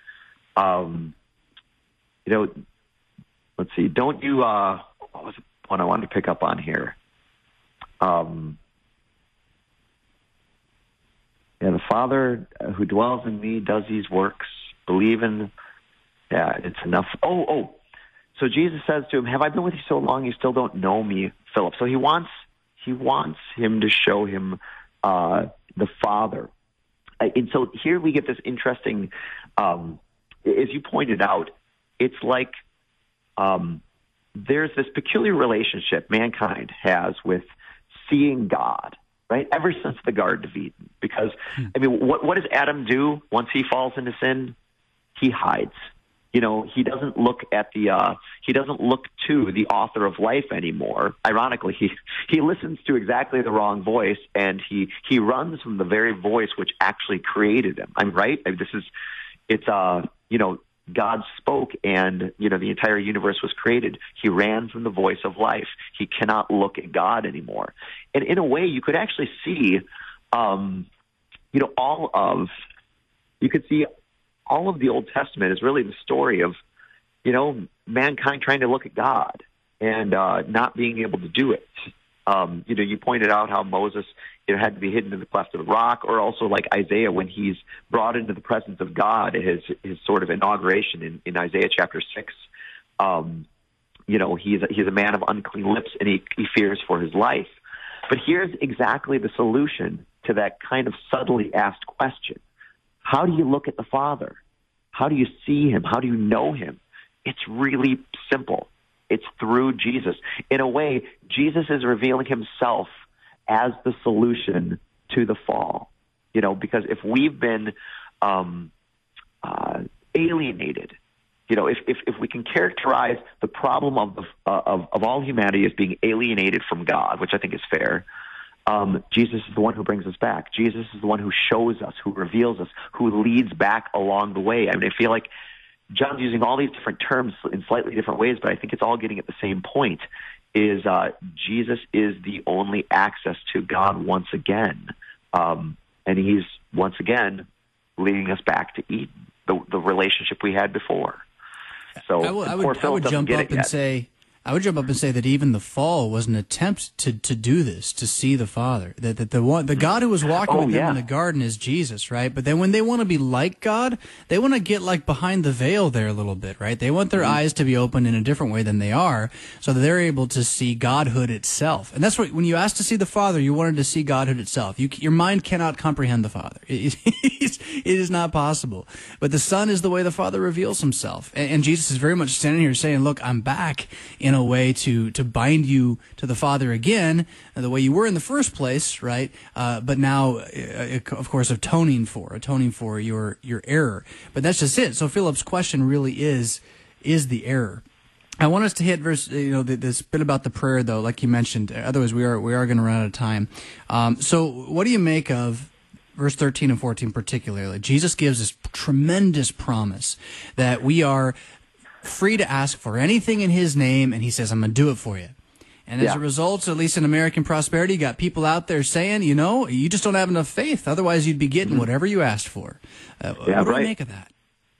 Um, you know, let's see. Don't you, uh, what was the one I wanted to pick up on here? Um, yeah, the Father who dwells in me does these works. Believe in, yeah, it's enough. Oh, oh. So Jesus says to him, have I been with you so long you still don't know me, Philip? So he wants he wants him to show him uh, the Father. And so here we get this interesting, um, as you pointed out, it's like um, there's this peculiar relationship mankind has with seeing God, right? Ever since the Garden of Eden. Because, I mean, what, what does Adam do once he falls into sin? He hides. You know, he doesn't look at the, uh, he doesn't look to the author of life anymore. Ironically, he, he listens to exactly the wrong voice, and he, he runs from the very voice which actually created him. I'm right. I mean, this is, it's, uh, you know, God spoke and, you know, the entire universe was created. He ran from the voice of life. He cannot look at God anymore. And in a way, you could actually see, um, you know, all of, you could see all of the Old Testament is really the story of, you know, mankind trying to look at God and uh, not being able to do it. Um, you know, you pointed out how Moses, you know, had to be hidden in the cleft of the rock, or also like Isaiah when he's brought into the presence of God, his his sort of inauguration in, in Isaiah chapter six. Um, you know, he's a, he's a man of unclean lips, and he, he fears for his life. But here's exactly the solution to that kind of subtly asked question. How do you look at the Father? How do you see him? How do you know him? It's really simple. It's through Jesus. In a way, Jesus is revealing himself as the solution to the fall. You know, because if we've been um, uh, alienated, you know, if, if if we can characterize the problem of, the, uh, of of all humanity as being alienated from God, which I think is fair, Um, Jesus is the one who brings us back. Jesus is the one who shows us, who reveals us, who leads back along the way. I mean, I feel like John's using all these different terms in slightly different ways, but I think it's all getting at the same point, is uh, Jesus is the only access to God once again. Um, and he's, once again, leading us back to Eden, the, the relationship we had before. So I, w- I would, I would jump up and yet. say... I would jump up and say that even the fall was an attempt to, to do this, to see the Father. That, that the one, the God who was walking oh, with yeah. them in the garden is Jesus, right? But then when they want to be like God, they want to get like behind the veil there a little bit, right? They want their mm-hmm. eyes to be opened in a different way than they are, so that they're able to see Godhood itself. And that's what, when you asked to see the Father, you wanted to see Godhood itself. You, your mind cannot comprehend the Father. It, it, it is not possible. But the Son is the way the Father reveals himself. And, and Jesus is very much standing here saying, look, I'm back in a way to to bind you to the Father again, the way you were in the first place, right? Uh, but now, uh, of course, atoning for, atoning for your your error. But that's just it. So Philip's question really is, is the error. I want us to hit verse, you know, this bit about the prayer, though, like you mentioned. Otherwise, we are we are going to run out of time. Um, so what do you make of verse thirteen and fourteen particularly? Jesus gives this tremendous promise that we are free to ask for anything in his name, and he says, I'm going to do it for you. And as yeah. a result, at least in American prosperity, you got people out there saying, you know, you just don't have enough faith. Otherwise, you'd be getting mm-hmm. whatever you asked for. Uh, yeah, what do right. you make of that?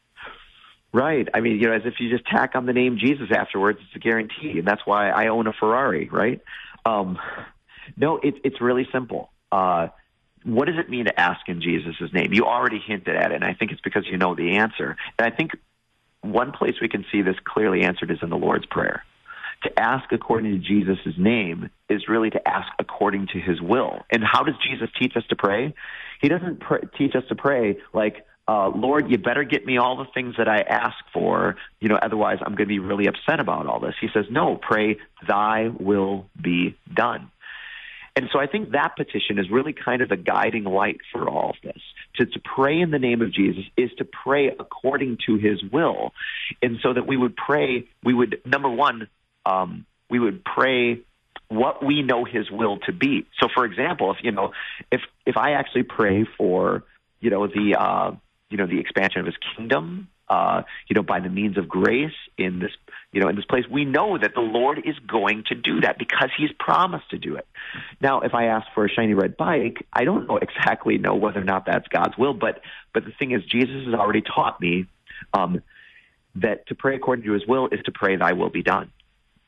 Right. I mean, you know, as if you just tack on the name Jesus afterwards, it's a guarantee. And that's why I own a Ferrari, right? Um, no, it, it's really simple. Uh, what does it mean to ask in Jesus' name? You already hinted at it, and I think it's because you know the answer. And I think one place we can see this clearly answered is in the Lord's Prayer. To ask according to Jesus' name is really to ask according to his will. And how does Jesus teach us to pray? He doesn't pr- teach us to pray like, uh, Lord, you better get me all the things that I ask for, you know, otherwise I'm going to be really upset about all this. He says, no, pray, thy will be done. And so I think that petition is really kind of the guiding light for all of this. To, to pray in the name of Jesus is to pray according to his will. And so that we would pray, we would, number one, um, we would pray what we know his will to be. So for example, if, you know, if, if I actually pray for, you know, the, uh, you know, the expansion of his kingdom, uh, you know, by the means of grace in this, you know, in this place, we know that the Lord is going to do that because he's promised to do it. Now, if I ask for a shiny red bike, I don't know exactly know whether or not that's God's will, but but the thing is, Jesus has already taught me um, that to pray according to his will is to pray thy will be done.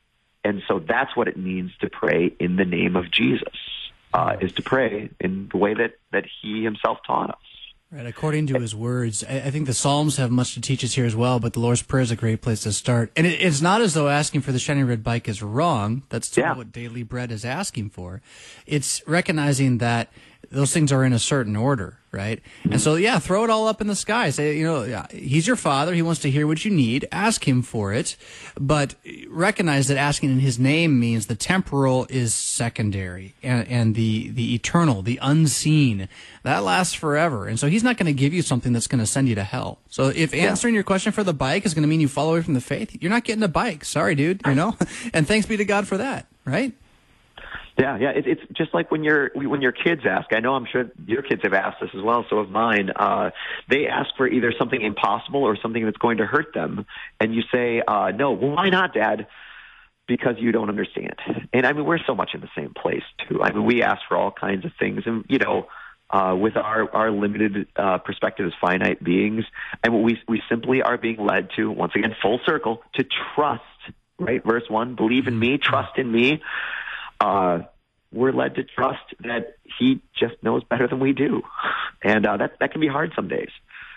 And so that's what it means to pray in the name of Jesus, uh, is to pray in the way that, that he himself taught us. Right, according to his words. I, I think the Psalms have much to teach us here as well, but the Lord's Prayer is a great place to start. And it, it's not as though asking for the shiny red bike is wrong. That's still Yeah. what Daily Bread is asking for. It's recognizing that those things are in a certain order, right? And so, yeah, throw it all up in the sky. Say, you know, yeah, he's your father. He wants to hear what you need. Ask him for it. But recognize that asking in his name means the temporal is secondary, and, and the, the eternal, the unseen, that lasts forever. And so he's not going to give you something that's going to send you to hell. So if answering your question for the bike is going to mean you fall away from the faith, you're not getting a bike. Sorry, dude, you know? And thanks be to God for that, right? Yeah, yeah. It, it's just like when your when your kids ask. I know, I'm sure your kids have asked this as well. So have mine. Uh, they ask for either something impossible or something that's going to hurt them, and you say, uh, "No, well, why not, Dad?" Because you don't understand. And I mean, we're so much in the same place too. I mean, we ask for all kinds of things, and you know, uh, with our our limited uh, perspective as finite beings, and we we simply are being led to, once again, full circle, to trust. Right, verse one: believe in me, trust in me. Uh, we're led to trust that he just knows better than we do. And uh, that that can be hard some days.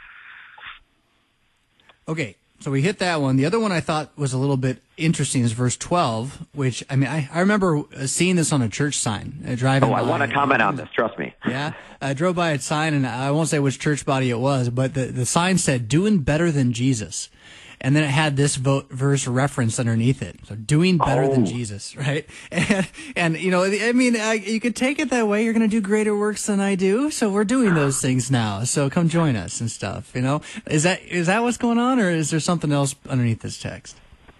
Okay, so we hit that one. The other one I thought was a little bit interesting is verse twelve, which, I mean, I, I remember seeing this on a church sign. Uh, driving oh, I by. want to comment on this, trust me. Yeah, I drove by a sign, and I won't say which church body it was, but the, the sign said, doing better than Jesus. And then it had this vo- verse reference underneath it. So doing better oh. than Jesus, right? And, and, you know, I mean, I, you could take it that way. You're going to do greater works than I do. So we're doing those things now. So come join us and stuff, you know? Is that, is that what's going on, or is there something else underneath this text?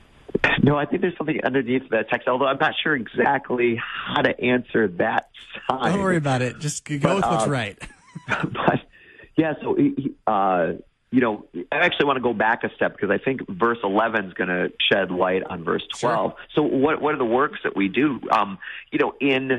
No, I think there's something underneath that text, although I'm not sure exactly how to answer that sign. Don't worry about it. Just go but, with what's uh, right. But, yeah, so, uh, you know, I actually want to go back a step because I think verse eleven is going to shed light on verse twelve. Sure. So what what are the works that we do? Um, you know, in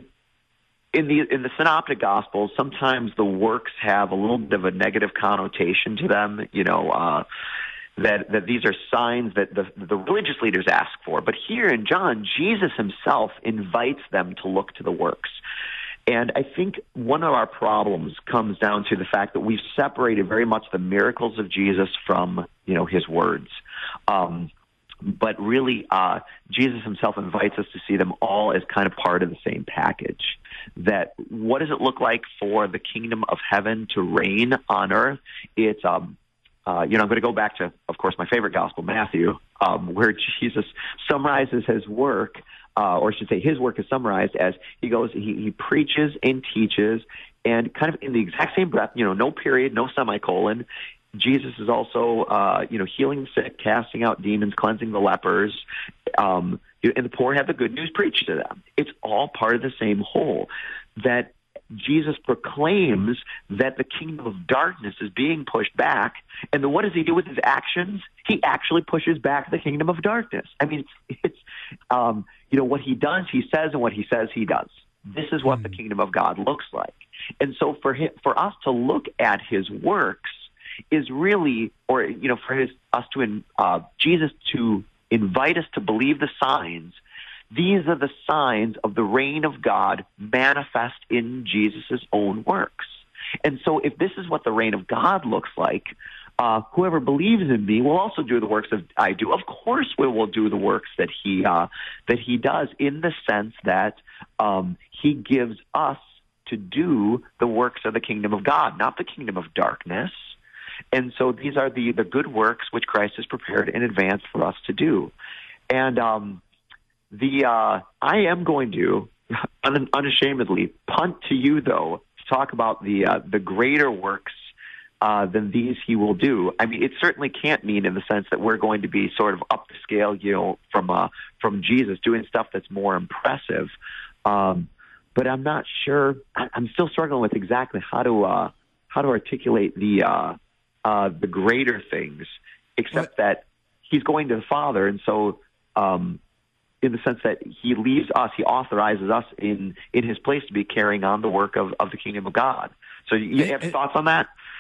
in the in the Synoptic Gospels, sometimes the works have a little bit of a negative connotation to them. You know, uh, that that these are signs that the the religious leaders ask for. But here in John, Jesus himself invites them to look to the works. And I think one of our problems comes down to the fact that we've separated very much the miracles of Jesus from, you know, his words. Um, but really, uh, Jesus himself invites us to see them all as kind of part of the same package. That what does it look like for the kingdom of heaven to reign on earth? It's, um, uh, you know, I'm going to go back to, of course, my favorite gospel, Matthew, um, where Jesus summarizes his work. Uh, or I should say his work is summarized as he goes, he, he preaches and teaches, and kind of in the exact same breath, you know, no period, no semicolon. Jesus is also, uh, you know, healing the sick, casting out demons, cleansing the lepers, um, and the poor have the good news preached to them. It's all part of the same whole, that Jesus proclaims that the kingdom of darkness is being pushed back, and then what does he do with his actions? He actually pushes back the kingdom of darkness. I mean, it's, it's um, you know, what he does, he says, and what he says, he does. This is what the kingdom of God looks like. And so for him, for us to look at his works is really, or, you know, for his, us to, uh, Jesus to invite us to believe the signs. These are the signs of the reign of God manifest in Jesus' own works. And so if this is what the reign of God looks like, uh, whoever believes in me will also do the works that I do. Of course we will do the works that he, uh, that he does, in the sense that um, he gives us to do the works of the kingdom of God, not the kingdom of darkness. And so these are the, the good works which Christ has prepared in advance for us to do. And um, the uh, I am going to, un- unashamedly, punt to you, though, to talk about the uh, the greater works uh, than these he will do. I mean, it certainly can't mean in the sense that we're going to be sort of up the scale, you know, from uh, from Jesus, doing stuff that's more impressive. Um, but I'm not sure. I- I'm still struggling with exactly how to uh, how to articulate the uh, uh, the greater things, except what? that he's going to the Father, and so. Um, in the sense that he leaves us, he authorizes us in, in his place to be carrying on the work of, of the kingdom of God. So you have it, thoughts on that?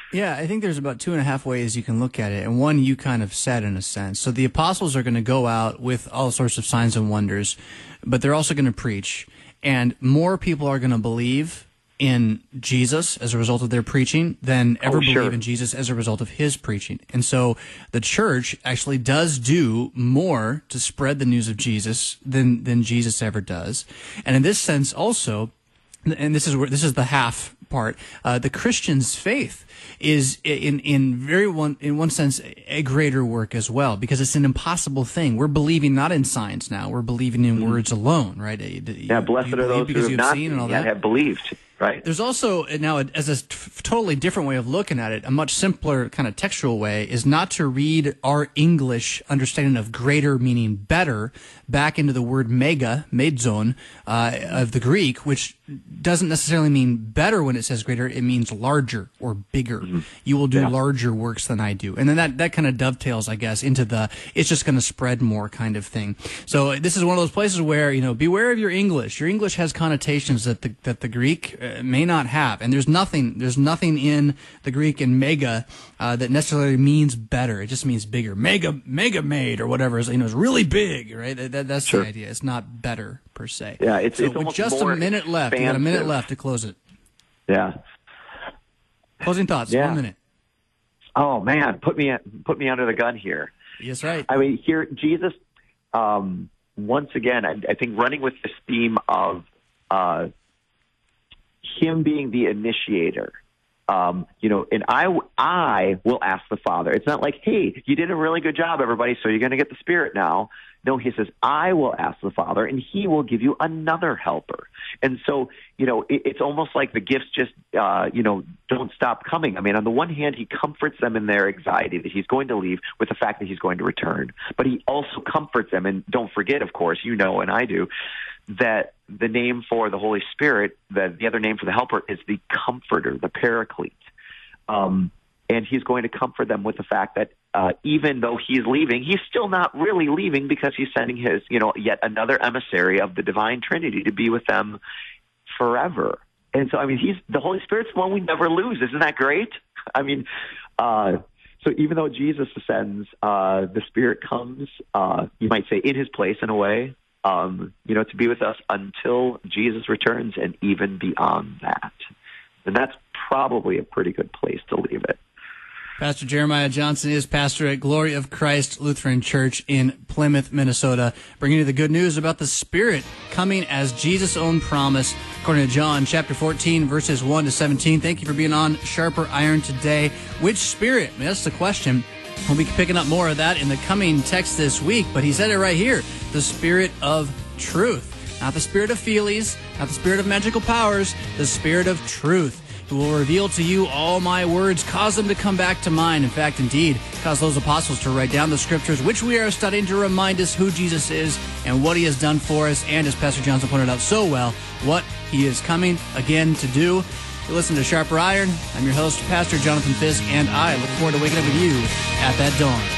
Yeah, I think there's about two and a half ways you can look at it, and one you kind of said in a sense. So the apostles are going to go out with all sorts of signs and wonders, but they're also going to preach, and more people are going to believe in Jesus as a result of their preaching than ever Oh, believe sure. in Jesus as a result of his preaching. And so the church actually does do more to spread the news of Jesus than than Jesus ever does. And in this sense also, and this is where this is the half part, uh, the Christian's faith is in in very one in one sense a greater work as well, because it's an impossible thing. We're believing not in signs now; we're believing in mm-hmm. words alone, right? Yeah, blessed are those who have not seen and all that. have believed. Right. There's also now, as a t- totally different way of looking at it, a much simpler kind of textual way is not to read our English understanding of greater meaning better back into the word mega, medzon, uh, of the Greek, which doesn't necessarily mean better when it says greater. It means larger or bigger. Mm-hmm. You will do yeah. larger works than I do. And then that, that kind of dovetails, I guess, into the it's just going to spread more kind of thing. So this is one of those places where, you know, beware of your English. Your English has connotations that the, that the Greek uh, may not have. And there's nothing, there's nothing in the Greek in mega uh, that necessarily means better. It just means bigger. Mega, mega made or whatever is, you know, is really big, right? That, that, that's sure. the idea. It's not better per se. Yeah, it's, so it's with just a minute left. We got a minute left to close it. Yeah. Closing thoughts. Yeah. One minute. Oh man, put me put me under the gun here. Yes, right. I mean, here Jesus. Um, once again, I, I think running with this theme of uh, him being the initiator. Um, you know, and I I will ask the Father. It's not like, hey, you did a really good job, everybody, so you're going to get the Spirit now. No, he says, I will ask the Father, and he will give you another helper. And so, you know, it, it's almost like the gifts just, uh, you know, don't stop coming. I mean, on the one hand, he comforts them in their anxiety that he's going to leave with the fact that he's going to return. But he also comforts them, and don't forget, of course, you know, and I do, that the name for the Holy Spirit, the, the other name for the helper, is the Comforter, the Paraclete. Um, and he's going to comfort them with the fact that uh, even though he's leaving, he's still not really leaving, because he's sending his, you know, yet another emissary of the Divine Trinity to be with them forever. And so, I mean, he's the Holy Spirit's the one we never lose. Isn't that great? I mean, uh, so even though Jesus ascends, uh, the Spirit comes, uh, you might say, in his place in a way, um, you know, to be with us until Jesus returns and even beyond that. And that's probably a pretty good place to leave it. Pastor Jeremiah Johnson is pastor at Glory of Christ Lutheran Church in Plymouth, Minnesota, bringing you the good news about the Spirit coming as Jesus' own promise, according to John chapter fourteen, verses one to seventeen. Thank you for being on Sharper Iron today. Which Spirit? I mean, that's the question. We'll be picking up more of that in the coming text this week, but he said it right here, the Spirit of truth. Not the spirit of feelies, not the spirit of magical powers, the Spirit of truth, who will reveal to you all my words, cause them to come back to mind. In fact, indeed, cause those apostles to write down the scriptures, which we are studying, to remind us who Jesus is and what he has done for us, and as Pastor Johnson pointed out so well, what he is coming again to do. You listen to Sharper Iron. I'm your host, Pastor Jonathan Fisk, and I look forward to waking up with you at that dawn.